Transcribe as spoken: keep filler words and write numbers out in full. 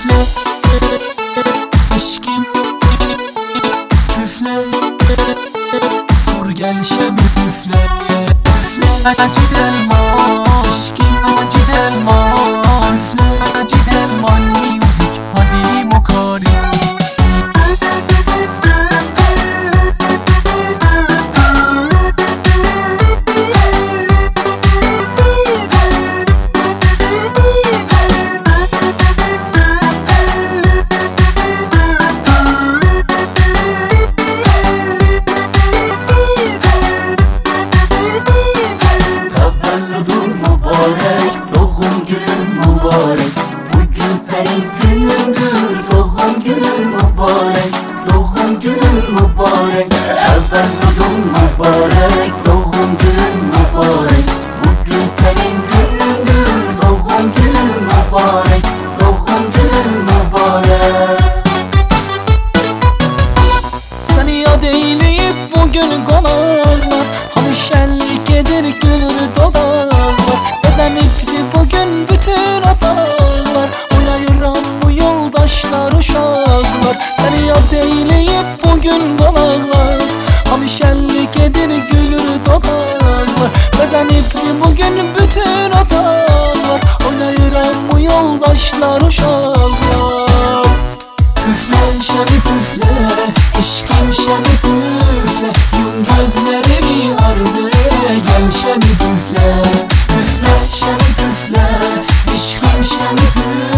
Üfle aşkım üfle, dur gel şem üfle. Üfle acı derman aşkım acı derman. Üfle acı derman yuvik halim o kari. Doğum günün mübarek, bugün senin günündür. Doğum günün mübarek, doğum günün mübarek. Evvel doğum mübarek, doğum günün mübarek. Bugün senin günündür. Doğum günün mübarek, doğum günün mübarek. Seni yad eyleyip bugün konaklar, hamşenlik edir gülür dodaklar. Bezenipti bugün bütün atalar, oynayıram bu yoldaşlar uşaklar. Seni yad eyleyip bugün konaklar, hamşenlik edir gülür dodaklar. Bezenipti bugün bütün atalar, oynayıram bu yoldaşlar uşaklar. Üfle şemip üfle, aşkım şemip üfle. Yum gözlerimi arzu eyle, gel şemip üfle. Üfle şemip üfle, aşkım şemip üfle.